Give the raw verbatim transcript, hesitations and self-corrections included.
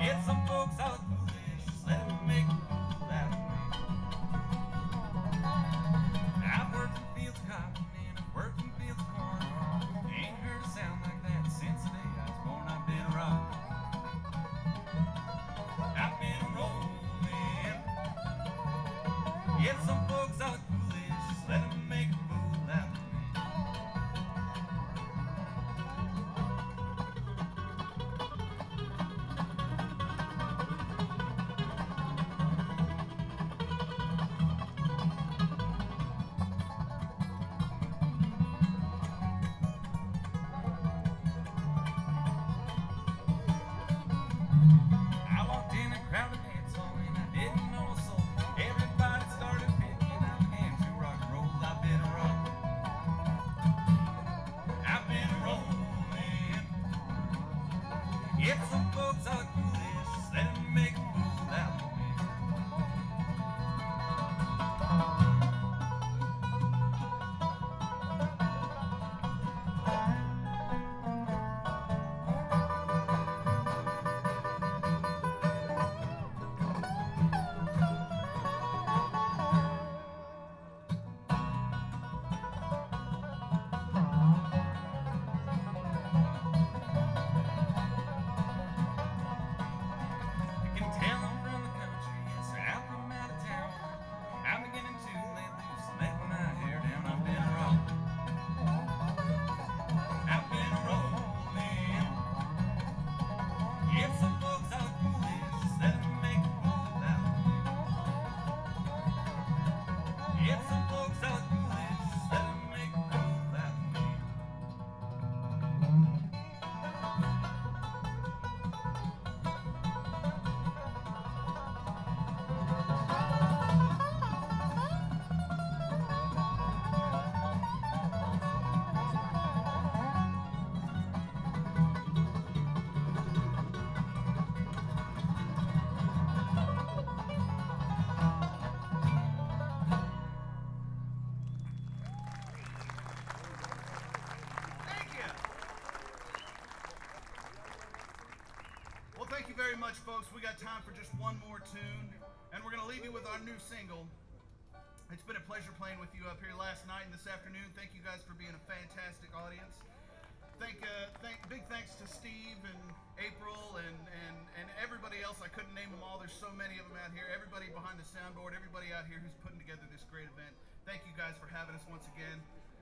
Get some folks out foolish, just let them make a fool out of me. I've worked in fields of cotton and I've worked in fields of corn. Ain't heard a sound like that since the day I was born. I've been around. I've been rolling. Get some folks out foolish, just let them make a fool out of me. I walked in a crowded dance hall and I didn't know a soul. Everybody started picking, I began to rock and roll. I've been a rock. I've been a rolling. If some folks are foolish, just let them make a fool out of me. You can tell I'm from the country, yes sir, I'm from out of town. I'm beginning to let loose and let my hair down. I've been a rock. I've been a rolling. If some folks are foolish, just let them make a fool out of me. If some folks are foolish, just let them make a fool out of me. Thank you. Well, thank you very much, folks. We got time for just one more tune, and we're going to leave you with our new single. It's been a pleasure playing with you up here last night and this afternoon. Thank you guys for being a fantastic audience. Thank, uh, thank, big thanks to Steve and April and, and, and everybody else. I couldn't name them all. There's so many of them out here. Everybody behind the soundboard, everybody out here who's putting together this great event. Thank you guys for having us once again.